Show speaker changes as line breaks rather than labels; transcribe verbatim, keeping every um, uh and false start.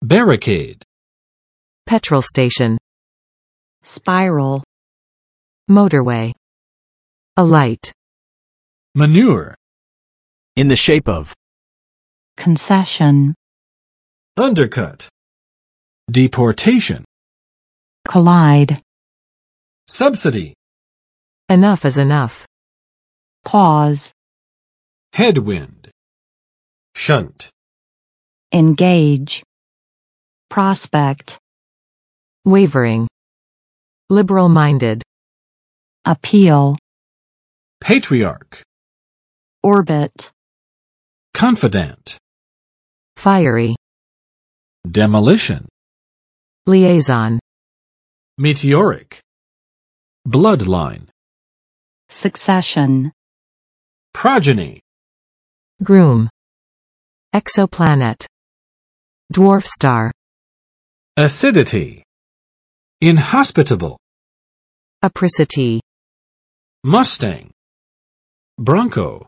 barricade,
petrol station,
spiral,
motorway, alight,
manure,
in the shape of,
concession,
undercut, deportation,
collide,
subsidy,
enough is enough,
pause,
headwind, shunt,
engage, prospect,
wavering, liberal-minded,
appeal,
patriarch,
orbit,
confidant,
fiery,
demolition,
liaison,
meteoric, bloodline,
succession,
progeny,
groom, exoplanet, dwarf star,
acidity, inhospitable,
apricity,
Mustang, Bronco,